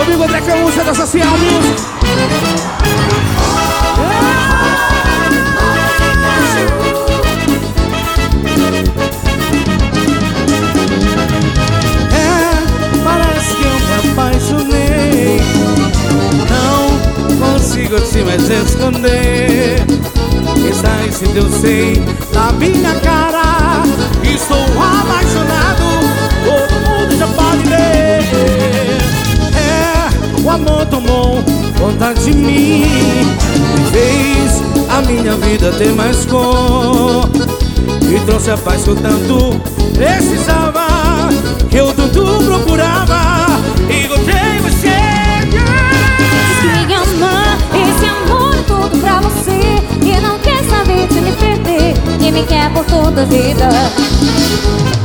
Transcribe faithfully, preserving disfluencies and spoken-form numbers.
amigo André Camucha da Social Music. É, parece que eu me apaixonei. Não consigo te mais esconder. Está isso que eu sei na minha cara. Estou apaixonado, todo mundo já pode ver. É, o amor tomou conta de mim e fez a minha vida ter mais cor. E trouxe a paz que eu tanto precisava, que eu tanto procurava. E encontrei você. Diz que me ama, esse amor é tudo pra você. E não quer saber de me perder, e me quer por toda a vida.